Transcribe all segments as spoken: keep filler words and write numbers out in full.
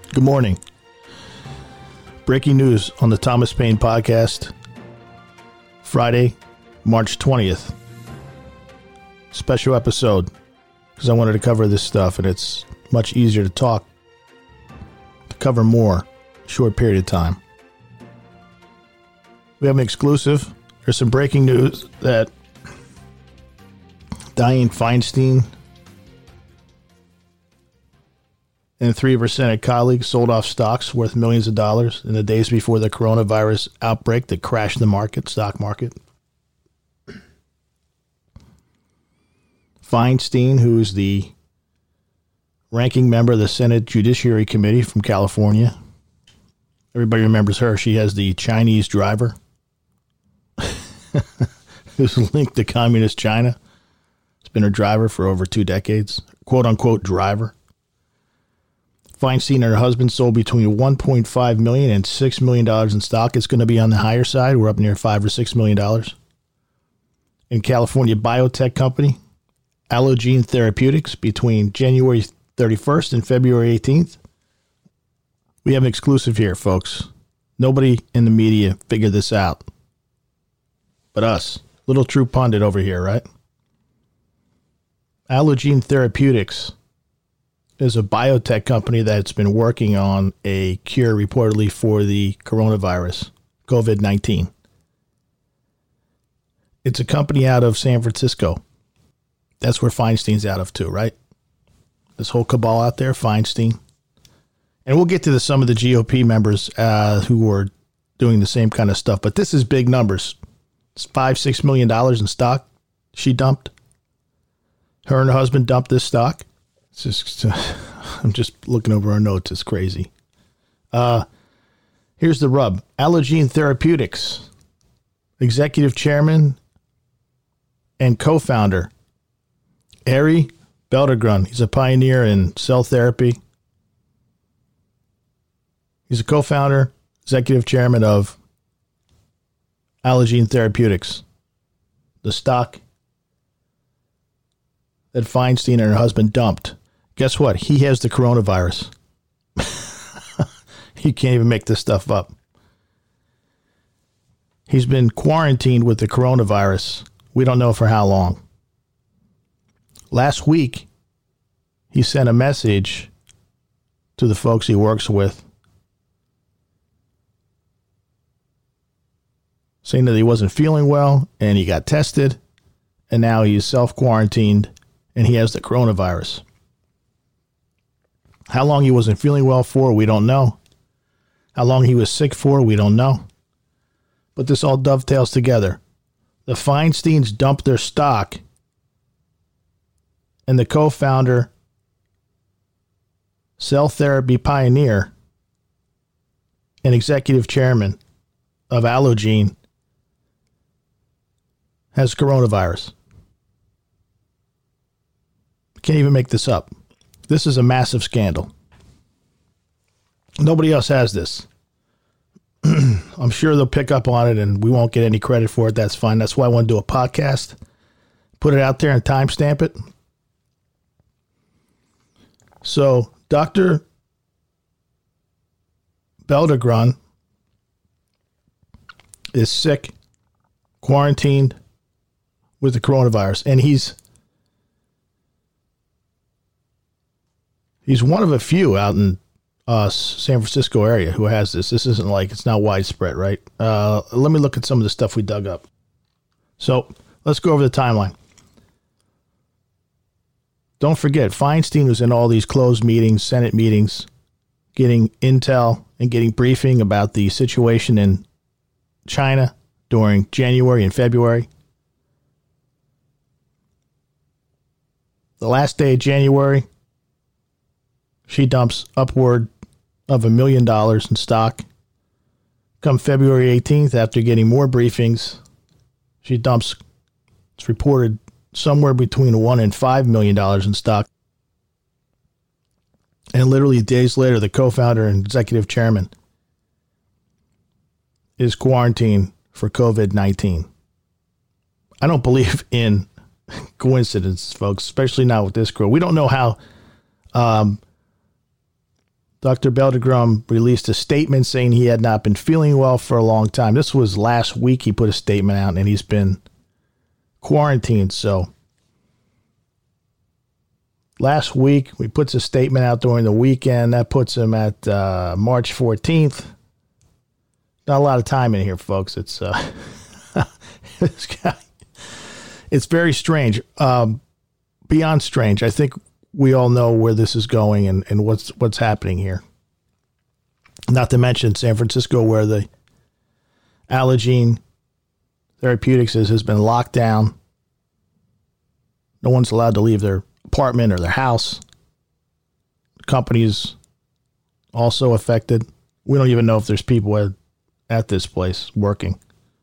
Good morning. Breaking news on the Thomas Paine podcast. Friday, March twentieth. Special episode because I wanted to cover this stuff and it's much easier to talk, to cover more, short period of time. We have an exclusive. There's some breaking news that Dianne Feinstein and three of her Senate colleagues sold off stocks worth millions of dollars in the days before the coronavirus outbreak that crashed the market, stock market. Feinstein, who's the ranking member of the Senate Judiciary Committee from California. Everybody remembers her. She has the Chinese driver who's linked to communist China. It's been her driver for over two decades. Quote unquote driver. Feinstein and her husband sold between one point five million dollars and six million dollars in stock. It's going to be on the higher side. We're up near five or six million dollars. In California biotech company, Allogene Therapeutics, between January thirty-first and February eighteenth. We have an exclusive here, folks. Nobody in the media figured this out. But us. Little true pundit over here, right? Allogene Therapeutics is a biotech company that's been working on a cure reportedly for the coronavirus, COVID nineteen. It's a company out of San Francisco. That's where Feinstein's out of too, right? This whole cabal out there, Feinstein. And we'll get to the, some of the G O P members uh, who are doing the same kind of stuff. But this is big numbers. It's five, six million dollars in stock she dumped. Her and her husband dumped this stock. It's just, uh, I'm just looking over our notes. It's crazy. Uh, here's the rub. Allogene Therapeutics, executive chairman and co-founder, Arie Belldegrun. He's a pioneer in cell therapy. He's a co-founder, executive chairman of Allogene Therapeutics, the stock that Feinstein and her husband dumped. Guess what? He has the coronavirus. You can't even make this stuff up. He's been quarantined with the coronavirus. We don't know for how long. Last week, he sent a message to the folks he works with saying that he wasn't feeling well and he got tested and now he's self-quarantined and he has the coronavirus. How long he wasn't feeling well for, we don't know. How long he was sick for, we don't know. But this all dovetails together. The Feinsteins dumped their stock, and the co-founder, cell therapy pioneer, and executive chairman of Allogene has coronavirus. Can't even make this up. This is a massive scandal. Nobody else has this. I'm sure they'll pick up on it and we won't get any credit for it. That's fine. That's why I want to do a podcast. Put it out there and timestamp it. So, Doctor Belldegrun is sick, quarantined with the coronavirus, and he's He's one of a few out in uh, San Francisco area who has this. This isn't like, it's not widespread, right? Uh, let me look at some of the stuff we dug up. So let's go over the timeline. Don't forget, Feinstein was in all these closed meetings, Senate meetings, getting intel and getting briefing about the situation in China during January and February. The last day of January, she dumps upward of a million dollars in stock. Come February eighteenth, after getting more briefings, she dumps, it's reported, somewhere between one and five million dollars in stock. And literally days later, the co-founder and executive chairman is quarantined for COVID nineteen. I don't believe in coincidence, folks, especially not with this girl. We don't know how um, Doctor Beldergrum released a statement saying he had not been feeling well for a long time. This was last week. He put a statement out, and he's been quarantined. So last week, he puts a statement out during the weekend. That puts him at uh, March fourteenth. Not a lot of time in here, folks. It's uh, this guy. It's very strange. Um, beyond strange. I think we all know where this is going and, and what's what's happening here. Not to mention San Francisco, where the Allogene Therapeutics is, has been locked down. No one's allowed to leave their apartment or their house. The company's also affected. We don't even know if there's people at, at this place working.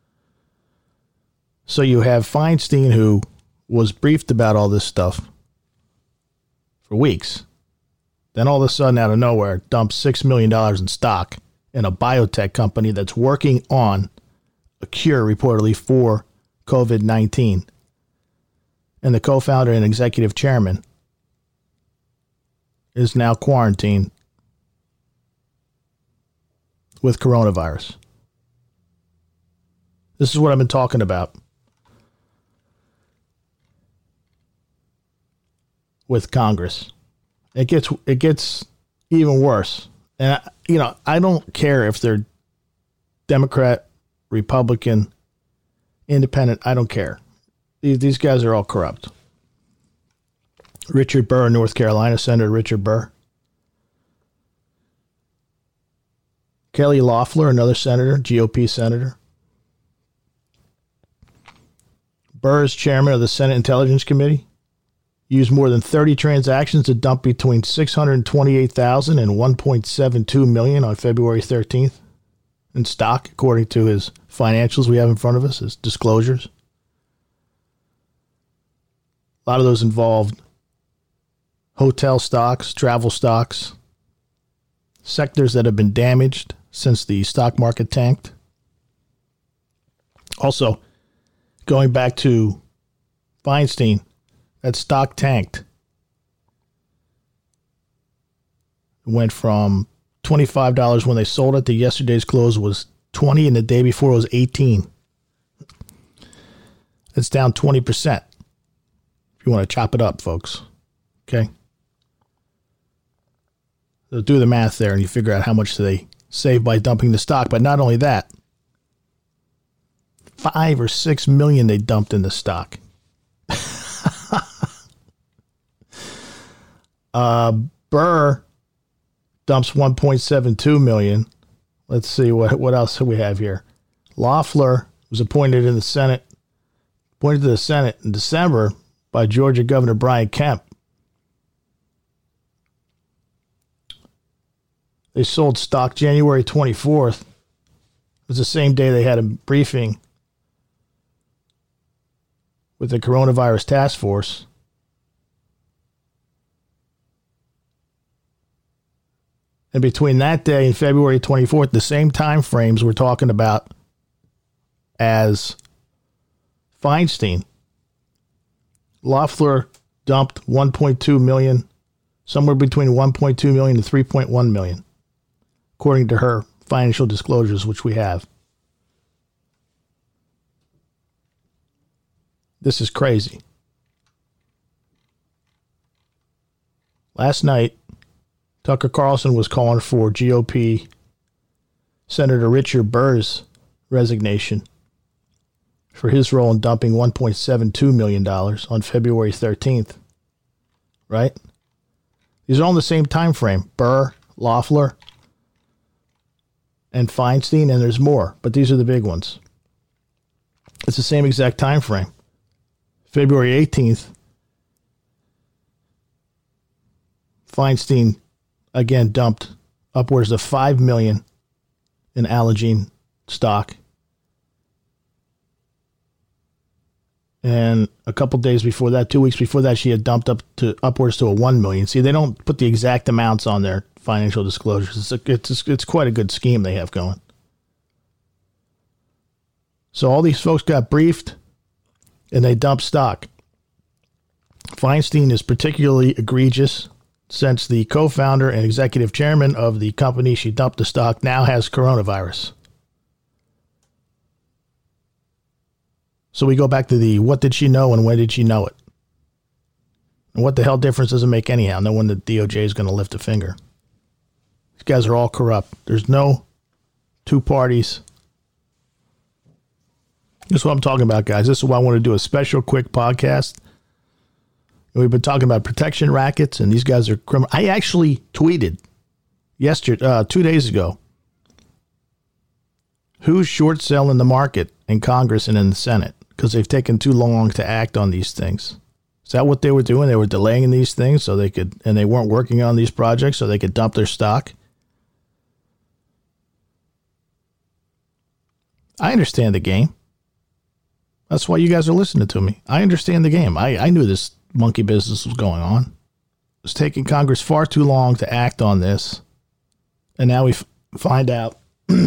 So you have Feinstein, who was briefed about all this stuff for weeks. Then all of a sudden, out of nowhere, dumps six million dollars in stock in a biotech company that's working on a cure, reportedly, for COVID nineteen. And the co-founder and executive chairman is now quarantined with coronavirus. This is what I've been talking about with Congress. It gets it gets even worse. And, I, you know, I don't care if they're Democrat, Republican, Independent. I don't care. These, these guys are all corrupt. Richard Burr, North Carolina, Senator Richard Burr. Kelly Loeffler, another senator, G O P senator. Burr is chairman of the Senate Intelligence Committee. Used more than thirty transactions to dump between six hundred twenty-eight thousand dollars and one point seven two million dollars on February thirteenth in stock, according to his financials we have in front of us, his disclosures. A lot of those involved hotel stocks, travel stocks, sectors that have been damaged since the stock market tanked. Also, going back to Feinstein, that stock tanked. It went from twenty-five dollars when they sold it to yesterday's close was twenty dollars, and the day before it was eighteen dollars. It's down twenty percent. If you want to chop it up, folks. Okay? So do the math there and you figure out how much they save by dumping the stock. But not only that, five or six million they dumped in the stock. uh, Burr dumps one point seven two million. Let's see what what else we have here. Loeffler was appointed in the Senate, appointed to the Senate in December by Georgia Governor Brian Kemp. They sold stock January twenty-fourth. It was the same day they had a briefing with the coronavirus task force. And between that day and February twenty-fourth, the same time frames we're talking about as Feinstein, Loeffler dumped one point two million dollars, somewhere between one point two million dollars and three point one million dollars, according to her financial disclosures, which we have. This is crazy. Last night, Tucker Carlson was calling for G O P Senator Richard Burr's resignation for his role in dumping one point seven two million dollars on February thirteenth. Right? These are all in the same time frame. Burr, Loeffler, and Feinstein, and there's more, but these are the big ones. It's the same exact time frame. February eighteenth, Feinstein again dumped upwards of five million dollars in Allogene stock. And a couple days before that, two weeks before that, she had dumped up to upwards to a one million dollars. See, they don't put the exact amounts on their financial disclosures. It's, a, it's, it's quite a good scheme they have going. So all these folks got briefed and they dumped stock. Feinstein is particularly egregious since the co-founder and executive chairman of the company she dumped the stock now has coronavirus. So we go back to the what did she know and when did she know it? And what the hell difference does it make anyhow? No one the D O J is going to lift a finger. These guys are all corrupt. There's no two parties. This is what I'm talking about, guys. This is why I want to do a special quick podcast. We've been talking about protection rackets, and these guys are criminal. I actually tweeted yesterday, uh, two days ago, who's short selling the market in Congress and in the Senate because they've taken too long to act on these things. Is that what they were doing? They were delaying these things so they could, and they weren't working on these projects so they could dump their stock. I understand the game. That's why you guys are listening to me. I understand the game. I, I knew this monkey business was going on. It was taking Congress far too long to act on this. And now we f- find out.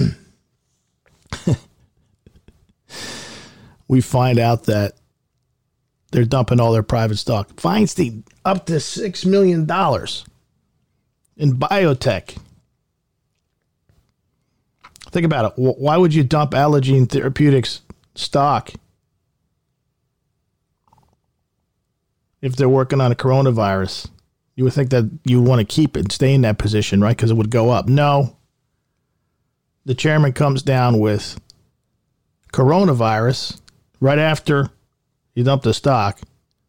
we find out that they're dumping all their private stock. Feinstein, up to six million dollars in biotech. Think about it. Why would you dump Allogene Therapeutics stock if they're working on a coronavirus? You would think that you want to keep it and stay in that position, right? Because it would go up. No. The chairman comes down with coronavirus right after you dump the stock,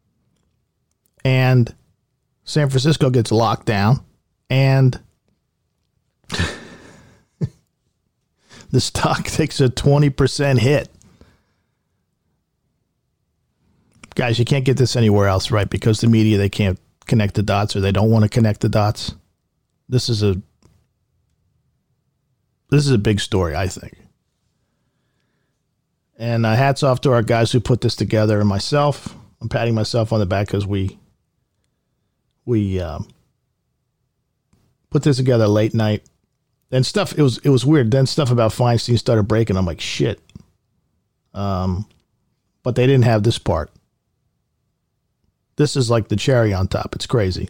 and San Francisco gets locked down, and the stock takes a twenty percent hit. Guys, you can't get this anywhere else, right? Because the media, they can't connect the dots, or they don't want to connect the dots. This is a this is a big story, I think. And uh, hats off to our guys who put this together, and myself. I'm patting myself on the back because we we um, put this together late night. And stuff, it was it was weird. Then stuff about Feinstein started breaking. I'm like, shit. Um, but they didn't have this part. This is like the cherry on top. It's crazy.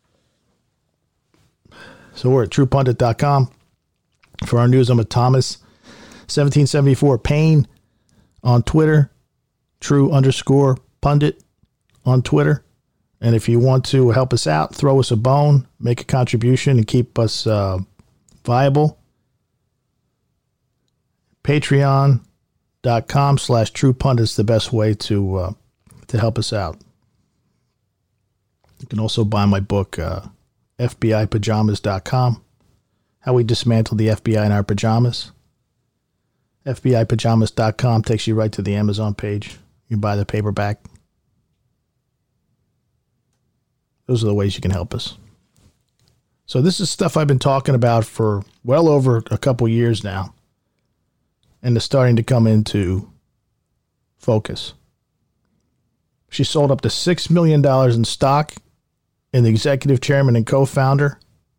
So we're at true pundit dot com. For our news, I'm at Thomas seventeen seventy-four Payne on Twitter. True underscore pundit on Twitter. And if you want to help us out, throw us a bone, make a contribution, and keep us uh, viable, patreon dot com slash true pundit is the best way to uh, to help us out. You can also buy my book, uh, F B I pajamas dot com, How We Dismantled the F B I in Our Pajamas. F B I pajamas dot com takes you right to the Amazon page. You buy the paperback. Those are the ways you can help us. So this is stuff I've been talking about for well over a couple years now. And it's starting to come into focus. She sold up to six million dollars in stock, and the executive chairman and co-founder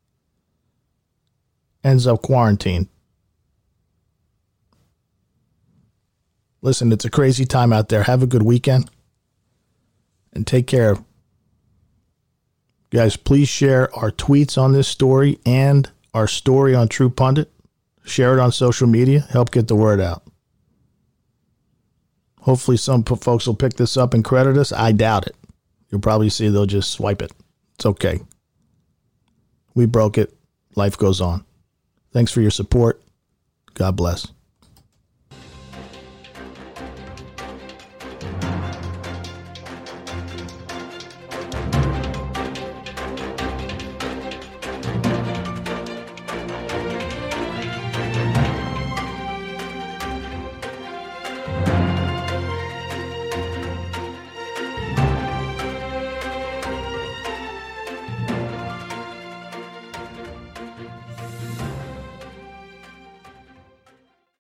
ends up quarantined. Listen, it's a crazy time out there. Have a good weekend. And take care. Guys, please share our tweets on this story and our story on True Pundit. Share it on social media. Help get the word out. Hopefully some folks will pick this up and credit us. I doubt it. You'll probably see they'll just swipe it. It's okay. We broke it. Life goes on. Thanks for your support. God bless.